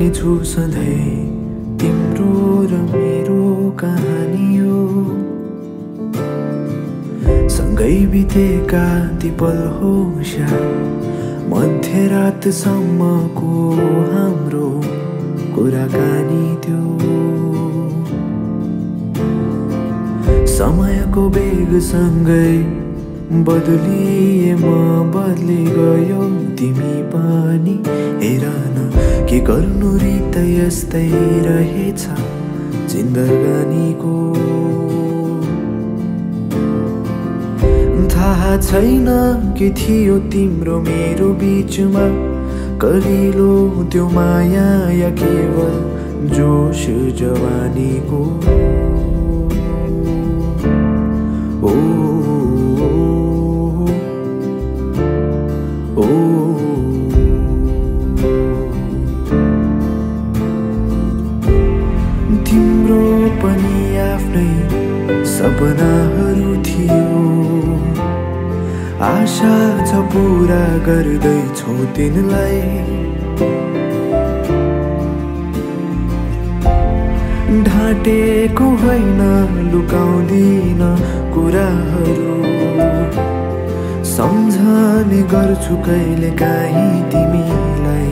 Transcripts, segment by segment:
राख्नेछु सधैँ तिम्रो र मेरो कहानी हो। सँगै बितेका ती पल होस् मध्यरातसम्मको हाम्रो कुराकानी त्यो। समयको वेगसँगै बदलिए म बदली गयो तिमी पनि। हेर न के गर्नु रित यस्तै रहेछ जिन्दगानीको। थाहा छैन के थियो तिम्रो मेरो बिचमा कलिलो त्यो माया या केवल जोश जवानीको। ओ ओ तिम्रो पनि आफ्नै सपनाहरू थियो। आशा छ पुरा गर्दैछौ तिनलाई। ढाँटेको होइन लुकाउँदिन कुराहरू। सम्झने गर्छु कहिले काहीँ तिमीलाई।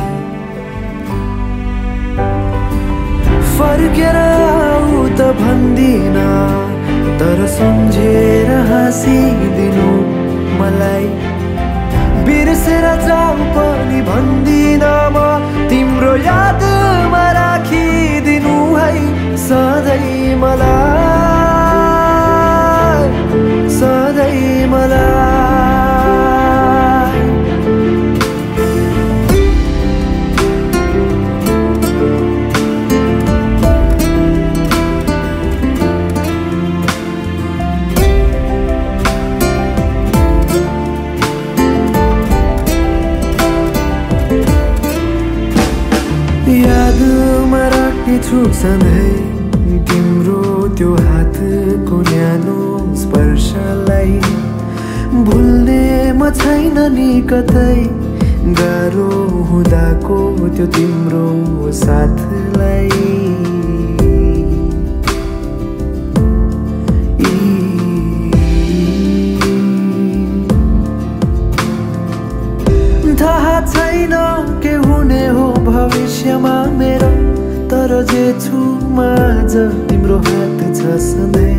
फर्केर आऊ त भन्दिन तर सम्झेर हाँसिदिनु मलाई। बिर्सेर जाऊ पनि भन्दिन म तिम्रो यादमा राखिदिनु है सधैँ मलाई, सधैँ मलाई। यादमा राख्नेछु सधैँ तिम्रो त्यो हातको न्यानो स्पर्शलाई। भुल्ने म छैन नि कतै गाह्रो हुँदाको त्यो तिम्रो साथलाई। थाहा छैन के हुने हो भविष्यमा मेरो तर जे छु म आज तिम्रो हात छ सधैँ।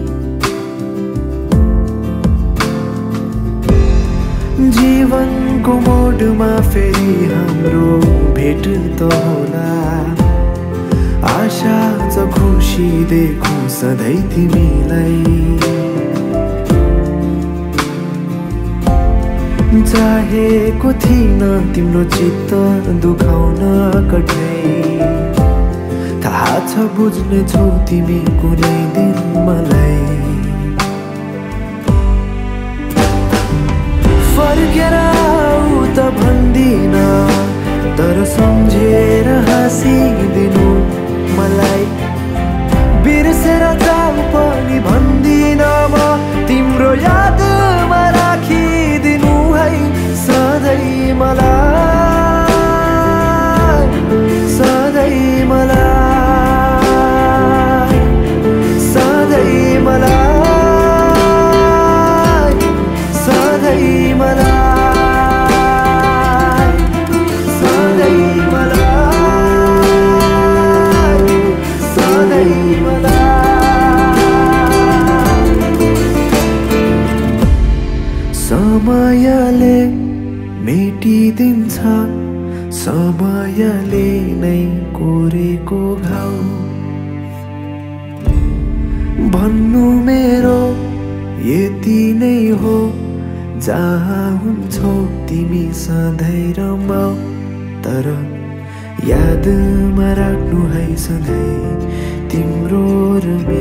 जीवनको मोडमा फेरि हाम्रो भेट त होला। आशा छ खुसी देखौँ सधैँ तिमीलाई। चाहेको थिइन तिम्रो चित्त दुखाउन कठै। थाहा छ बुझ्ने छौ तिमी कुनै दिन मलाई। फर्केर आऊ त भन्दिन तर सम्झेर हाँसिदिनु मलाई। बिर्सेर जाऊ पनि भन्दिन म तिम्रो यादमा राखिदिनु है सधैँ मलाई, सधैँ मलाई, सधैँ मलाई, सधैँ मलाई, सधैँ मलाई, सधैँ मलाई। समयले मेटिदिन्छ समयले नै कोरेको घाउ। भन्नु मेरो यति नै हो जहाँ हुन्छौ तिमी सधैँ रमाऊ। तर यादमा राख्नु है सधैँ तिम्रो र